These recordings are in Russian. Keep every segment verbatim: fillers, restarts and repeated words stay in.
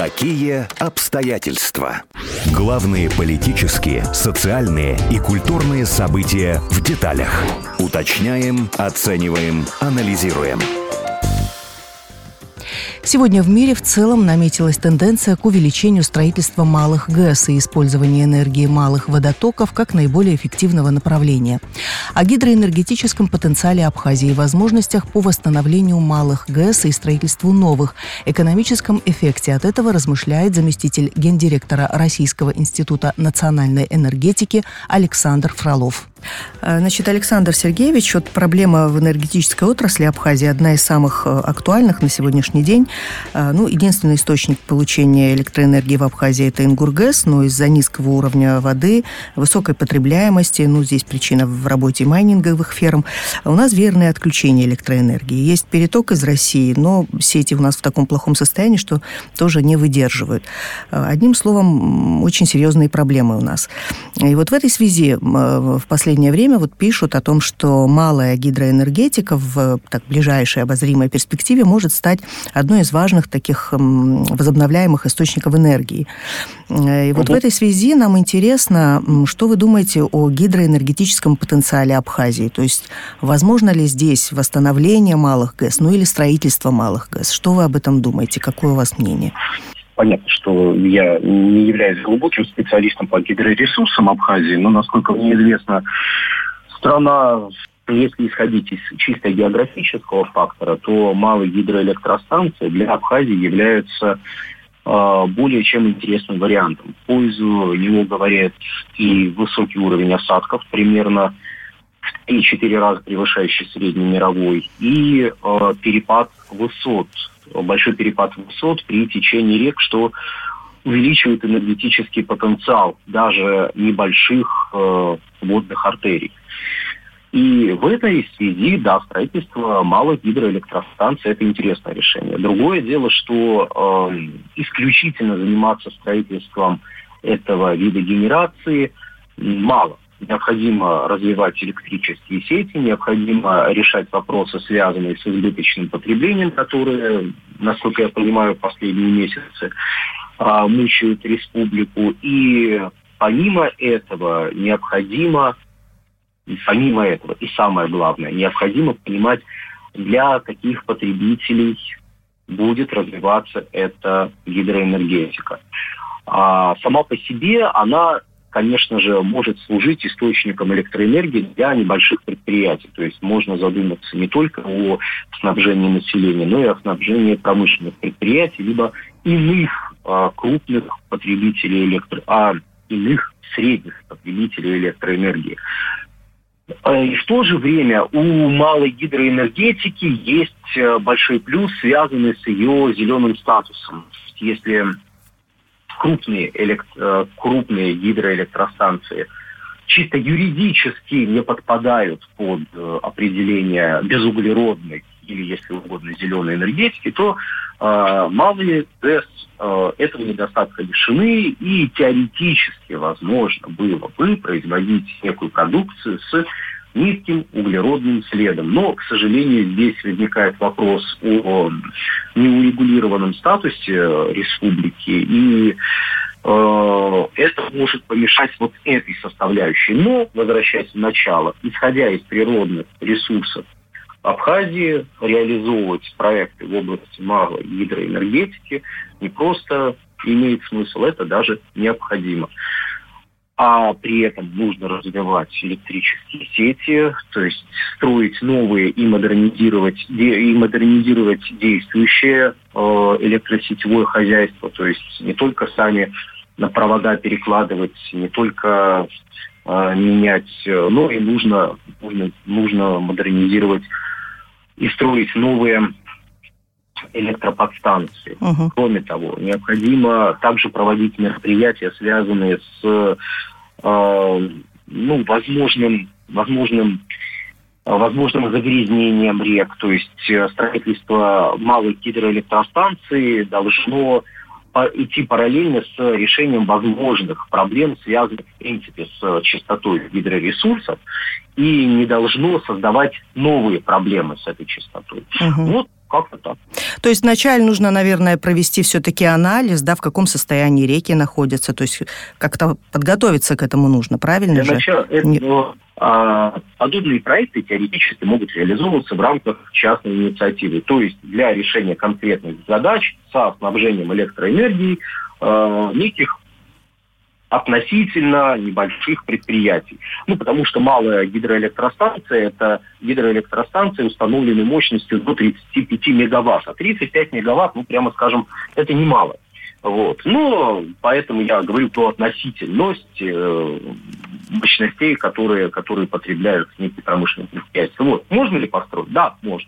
Какие обстоятельства? Главные политические, социальные и культурные события в деталях. Уточняем, оцениваем, анализируем. Сегодня в мире в целом наметилась тенденция к увеличению строительства малых ГЭС и использования энергии малых водотоков как наиболее эффективного направления. О гидроэнергетическом потенциале Абхазии и возможностях по восстановлению малых ГЭС и строительству новых, экономическом эффекте от этого размышляет заместитель гендиректора Российского института национальной энергетики Александр Фролов. Значит, Александр Сергеевич, вот проблема в энергетической отрасли Абхазии одна из самых актуальных на сегодняшний день. Ну, единственный источник получения электроэнергии в Абхазии – это Ингургэс, но из-за низкого уровня воды, высокой потребляемости, ну, здесь причина в работе майнинговых ферм, у нас верное отключение электроэнергии. Есть переток из России, но сети у нас в таком плохом состоянии, что тоже не выдерживают. Одним словом, очень серьезные проблемы у нас. И вот в этой связи в последнее В последнее время вот пишут о том, что малая гидроэнергетика в так, ближайшей обозримой перспективе может стать одной из важных таких возобновляемых источников энергии. И вот угу. в этой связи нам интересно, что вы думаете о гидроэнергетическом потенциале Абхазии? То есть, возможно ли здесь восстановление малых ГЭС, ну или строительство малых ГЭС? Что вы об этом думаете? Какое у вас мнение? Понятно, что я не являюсь глубоким специалистом по гидроресурсам Абхазии, но, насколько мне известно, страна, если исходить из чисто географического фактора, то малые гидроэлектростанции для Абхазии являются э, более чем интересным вариантом. В пользу него говорят и высокий уровень осадков, примерно в три-четыре раза превышающий средний мировой, и э, перепад высот, большой перепад высот при течении рек, что увеличивает энергетический потенциал даже небольших э, водных артерий. И в этой связи, да, строительство малых гидроэлектростанций – это интересное решение. Другое дело, что э, исключительно заниматься строительством этого вида генерации мало. Необходимо развивать электрические сети, необходимо решать вопросы, связанные с избыточным потреблением, которые, насколько я понимаю, последние месяцы а, мучают республику. И помимо этого необходимо, помимо этого, и самое главное, необходимо понимать, для каких потребителей будет развиваться эта гидроэнергетика. А сама по себе она, конечно же, может служить источником электроэнергии для небольших предприятий. То есть можно задуматься не только о снабжении населения, но и о снабжении промышленных предприятий, либо иных а, крупных потребителей электро... а иных средних потребителей электроэнергии. И в то же время у малой гидроэнергетики есть большой плюс, связанный с ее зеленым статусом. Если крупные, электро, крупные гидроэлектростанции чисто юридически не подпадают под определение безуглеродной или, если угодно, зеленой энергетики, то э, малые ГЭС э, этого недостатка лишены, и теоретически возможно было бы производить некую продукцию с низким углеродным следом. Но, к сожалению, здесь возникает вопрос о неурегулированном статусе республики, и э, это может помешать вот этой составляющей. Но, возвращаясь в начало, исходя из природных ресурсов Абхазии, реализовывать проекты в области малой гидроэнергетики не просто имеет смысл, это даже необходимо. А при этом нужно развивать электрические сети, то есть строить новые и модернизировать, и модернизировать действующее э, электросетевое хозяйство, то есть не только сами на провода перекладывать, не только э, менять, но и нужно, нужно, нужно модернизировать и строить новые электроподстанции. Uh-huh. Кроме того, необходимо также проводить мероприятия, связанные с э, ну, возможным, возможным, возможным загрязнением рек. То есть строительство малых гидроэлектростанций должно идти параллельно с решением возможных проблем, связанных, в принципе, с чистотой гидроресурсов, и не должно создавать новые проблемы с этой чистотой. Uh-huh. Вот как-то так. То есть вначале нужно, наверное, провести все-таки анализ, да, в каком состоянии реки находятся, то есть как-то подготовиться к этому нужно, правильно Для же? начала, это, Не... а, подобные проекты теоретически могут реализовываться в рамках частной инициативы, то есть для решения конкретных задач со снабжением электроэнергией а, неких относительно небольших предприятий. Ну, потому что малая гидроэлектростанция – это гидроэлектростанция, установленной мощностью до тридцати пяти мегаватт. А тридцать пять мегаватт, ну, прямо скажем, это немало. Вот. Но поэтому я говорю про относительность э, мощностей, которые, которые потребляют некие промышленные предприятия. Вот. Можно ли построить? Да, можно.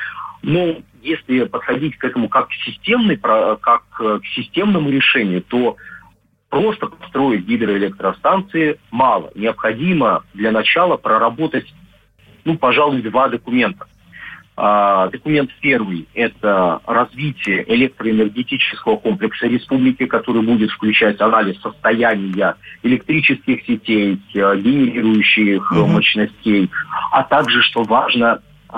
Но если подходить к этому как к, системной, как к системному решению, то просто построить гидроэлектростанции мало. Необходимо для начала проработать, ну, пожалуй, два документа. А, документ первый – это развитие электроэнергетического комплекса республики, который будет включать анализ состояния электрических сетей, генерирующих mm-hmm. мощностей, а также, что важно,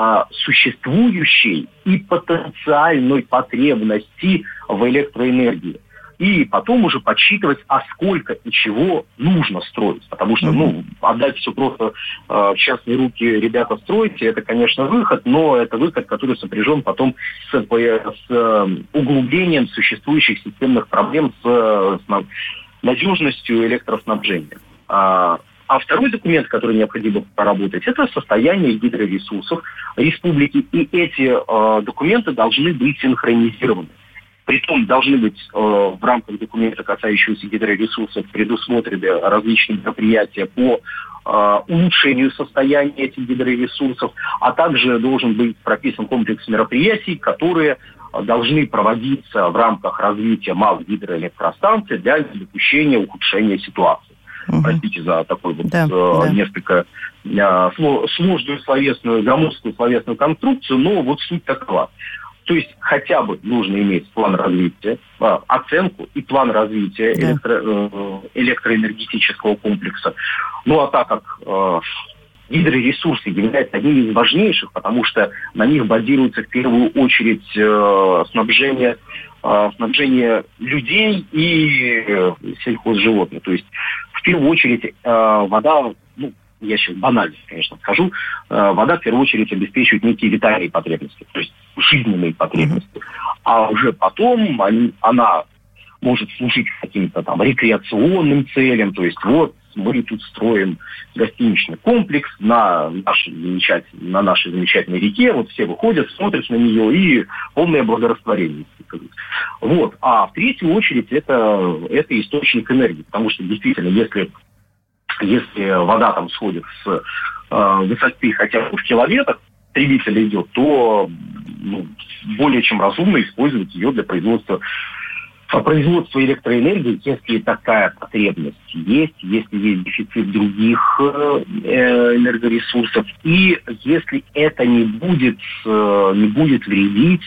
существующей и потенциальной потребности в электроэнергии. И потом уже подсчитывать, а сколько и чего нужно строить. Потому что, ну, отдать все просто э, в частные руки, ребята, стройте, это, конечно, выход, но это выход, который сопряжен потом с, с э, углублением существующих системных проблем с, с надежностью электроснабжения. А, а второй документ, который необходимо проработать, это состояние гидроресурсов республики. И эти э, документы должны быть синхронизированы. Притом должны быть э, в рамках документа, касающегося гидроресурсов, предусмотрены различные мероприятия по э, улучшению состояния этих гидроресурсов, а также должен быть прописан комплекс мероприятий, которые э, должны проводиться в рамках развития малых гидроэлектростанций для недопущения ухудшения ситуации. Угу. Простите за такой вот да, э, да. несколько э, сложную словесную, громоздкую словесную конструкцию, но вот суть такова. То есть хотя бы нужно иметь план развития, а, оценку и план развития да. электро, э, электроэнергетического комплекса. Ну а так как э, гидроресурсы являются одними из важнейших, потому что на них базируется в первую очередь э, снабжение, э, снабжение людей и э, сельхозживотных. То есть в первую очередь э, вода, ну, я сейчас банально, конечно, скажу, э, вода в первую очередь обеспечивает некие витальные потребности, то есть жизненные потребности. Mm-hmm. А уже потом они, она может служить каким-то там рекреационным целям, то есть вот мы тут строим гостиничный комплекс на нашей замечательной, на нашей замечательной реке, вот все выходят, смотрят на нее и полное благорастворение. Вот. А в третью очередь это, это источник энергии, потому что действительно, если Если вода там сходит с э, высоты хотя бы в километр, потребитель идет, то ну, более чем разумно использовать ее для производства, производства электроэнергии, если такая потребность есть, если есть дефицит других э, энергоресурсов, и если это не будет, э, не будет вредить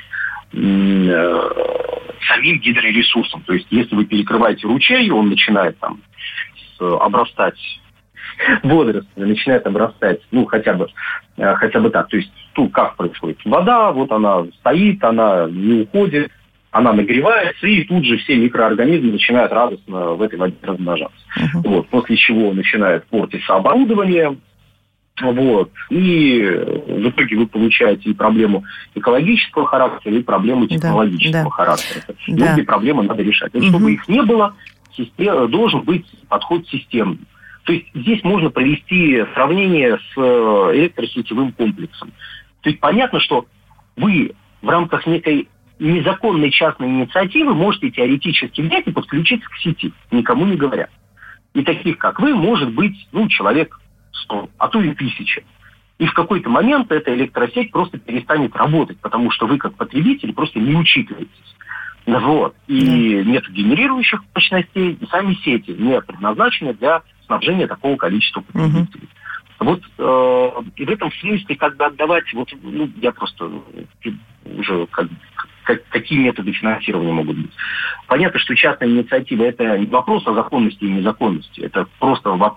э, самим гидроресурсам. То есть если вы перекрываете ручей, он начинает там обрастать водорослями, начинает обрастать, ну, хотя бы, э, хотя бы так. То есть, тут как происходит? Вода, вот она стоит, она не уходит, она нагревается, и тут же все микроорганизмы начинают радостно в этой воде размножаться. Uh-huh. Вот, после чего начинает портиться оборудование, вот, и в итоге вы получаете и проблему экологического характера, и проблему технологического да, характера. Да. Эти проблемы надо решать. Uh-huh. Чтобы их не было, должен быть подход системный. То есть здесь можно провести сравнение с электросетевым комплексом. То есть понятно, что вы в рамках некой незаконной частной инициативы можете теоретически взять и подключиться к сети, никому не говоря. И таких, как вы, может быть, ну, человек сто, а то и тысяча. И в какой-то момент эта электросеть просто перестанет работать, потому что вы, как потребитель, просто не учитываетесь. Вот. И нет генерирующих мощностей, и сами сети не предназначены для снабжения такого количества потребителей. Uh-huh. Вот э, и в этом смысле как бы отдавать, вот, ну, я просто уже как, как, какие методы финансирования могут быть. Понятно, что частная инициатива – это не вопрос о законности и незаконности, это просто вопрос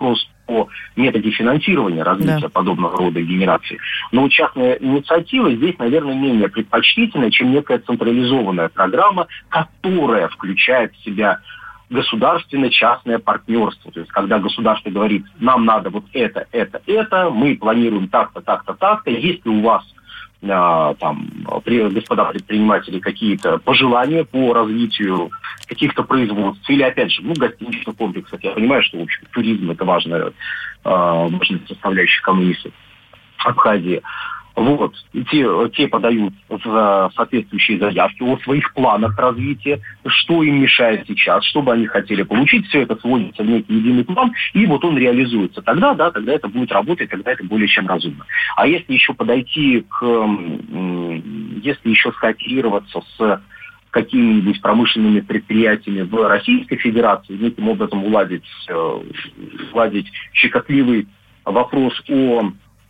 о методе финансирования развития да. подобного рода генерации. Но вот частная инициатива здесь, наверное, менее предпочтительна, чем некая централизованная программа, которая включает в себя государственно-частное партнерство. То есть, когда государство говорит, нам надо вот это, это, это, мы планируем так-то, так-то, так-то, если у вас там, господа предприниматели, какие-то пожелания по развитию каких-то производств, или, опять же, ну, гостиничных комплексов. Я понимаю, что, в общем, туризм – это важная, важная составляющая экономики Абхазии. Вот. И те, те подают соответствующие заявки о своих планах развития, что им мешает сейчас, что бы они хотели получить. Все это сводится в некий единый план, и вот он реализуется. Тогда, да, тогда это будет работать, тогда это более чем разумно. А если еще подойти к... Если еще скооперироваться с какими-нибудь промышленными предприятиями в Российской Федерации, неким образом уладить, уладить щекотливый вопрос о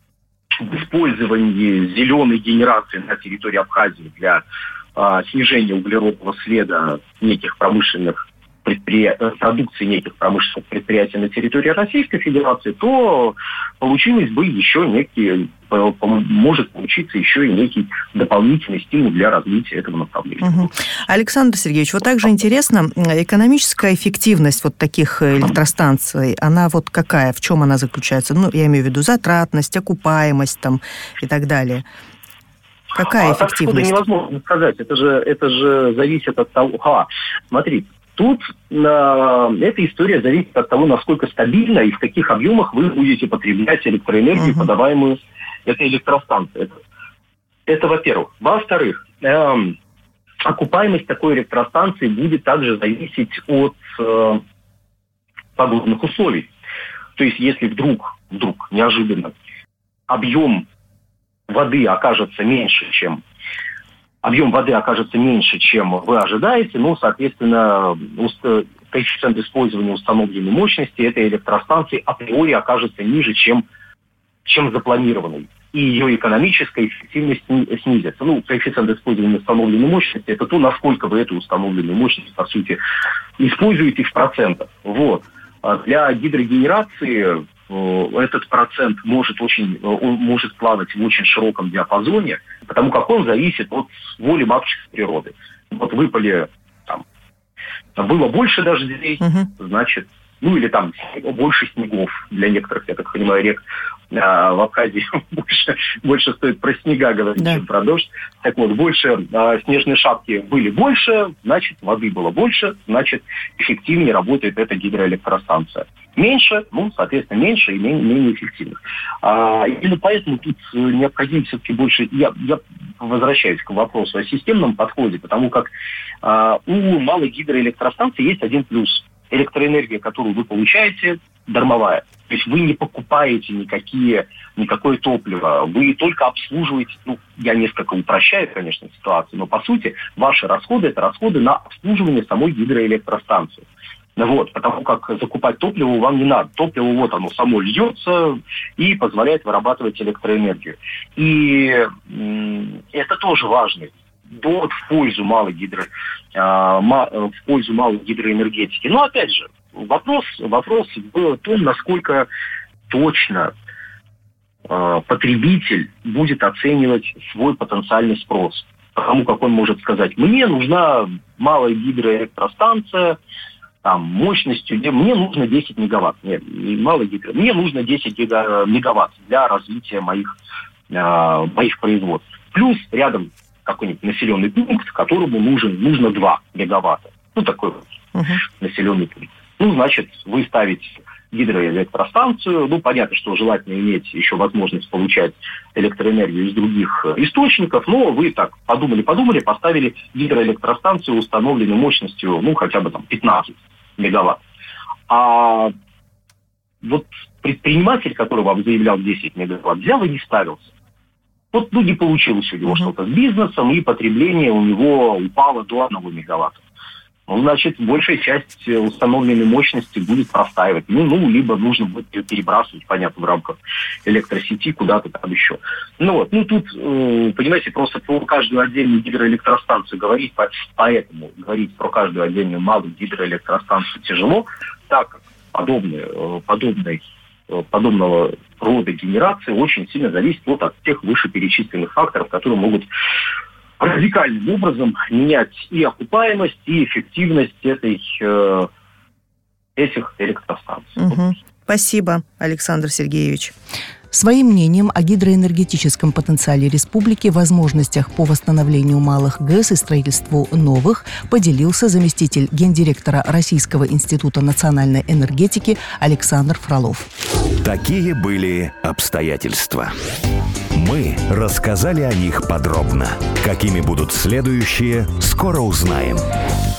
использовании зеленой генерации на территории Абхазии для а, снижения углеродного следа неких промышленных предприятий, продукции неких промышленных предприятий на территории Российской Федерации, то получилось бы еще некий, может получиться еще и некий дополнительный стимул для развития этого направления. Угу. Александр Сергеевич, вот также интересно, экономическая эффективность вот таких электростанций, она вот какая, в чем она заключается? Ну, я имею в виду затратность, окупаемость там и так далее. Какая а эффективность? Так невозможно сказать, это же, это же зависит от того... А, смотрите, тут э, эта история зависит от того, насколько стабильно и в каких объемах вы будете потреблять электроэнергию, uh-huh. подаваемую этой электростанцией. Это, это во-первых. Во-вторых, э, окупаемость такой электростанции будет также зависеть от э, погодных условий. То есть, если вдруг, вдруг, неожиданно, объем воды окажется меньше, чем объем воды окажется меньше, чем вы ожидаете, ну, соответственно, коэффициент использования установленной мощности этой электростанции априори окажется ниже, чем, чем запланированный. И ее экономическая эффективность снизится. Ну, коэффициент использования установленной мощности – это то, насколько вы эту установленную мощность, по сути, используете в процентах. Вот. А для гидрогенерации этот процент может, очень, он может плавать в очень широком диапазоне, потому как он зависит от воли матушки природы. Вот выпали, там, было больше дождей, uh-huh. значит, ну или там больше снегов для некоторых, я так понимаю, рек а, в Абхазии больше, больше стоит про снега говорить, да. чем про дождь. Так вот, больше а, снежные шапки были больше, значит, воды было больше, значит, эффективнее работает эта гидроэлектростанция. Меньше, ну, соответственно, меньше и менее, менее эффективных. А, именно поэтому тут необходимо все-таки больше... Я, я возвращаюсь к вопросу о системном подходе, потому как а, у малой гидроэлектростанции есть один плюс. Электроэнергия, которую вы получаете, дармовая. То есть вы не покупаете никакие, никакое топливо, вы только обслуживаете, ну, я несколько упрощаю, конечно, ситуацию, но по сути ваши расходы – это расходы на обслуживание самой гидроэлектростанции. Вот, потому как закупать топливо вам не надо. Топливо вот оно само льется и позволяет вырабатывать электроэнергию. И м- это тоже важно. Довод в пользу малой гидро, а, ма, в пользу малой гидроэнергетики. Но опять же, вопрос, вопрос в том, насколько точно а, потребитель будет оценивать свой потенциальный спрос. Потому как он может сказать, мне нужна малая гидроэлектростанция, там, мощностью, мне нужно десять мегаватт. Нет, малая гидро. Мне нужно десять мегаватт для развития моих, а, моих производств. Плюс рядом какой-нибудь населенный пункт, которому нужен, нужно два мегаватта. Ну, такой вот uh-huh. населенный пункт. Ну, значит, вы ставите гидроэлектростанцию. Ну, понятно, что желательно иметь еще возможность получать электроэнергию из других источников, но вы так подумали-подумали, поставили гидроэлектростанцию установленной мощностью, ну, хотя бы там пятнадцать мегаватт. А вот предприниматель, который вам заявлял десять мегаватт, взял и не ставился. Вот, ну, не получилось у него uh-huh. что-то с бизнесом, и потребление у него упало до одного мегаватта. Ну, значит, большая часть установленной мощности будет простаивать. Ну, ну, либо нужно будет ее перебрасывать, понятно, в рамках электросети куда-то там еще. Ну, вот, ну, тут, понимаете, просто про каждую отдельную гидроэлектростанцию говорить, поэтому говорить про каждую отдельную малую гидроэлектростанцию тяжело, так как подобные, подобные подобного рода генерации очень сильно зависит вот от тех вышеперечисленных факторов, которые могут радикальным образом менять и окупаемость, и эффективность этой, э, этих электростанций. Угу. Спасибо, Александр Сергеевич. Своим мнением о гидроэнергетическом потенциале республики, возможностях по восстановлению малых ГЭС и строительству новых поделился заместитель гендиректора Российского института национальной энергетики Александр Фролов. Такие были обстоятельства. Мы рассказали о них подробно. Какими будут следующие, скоро узнаем.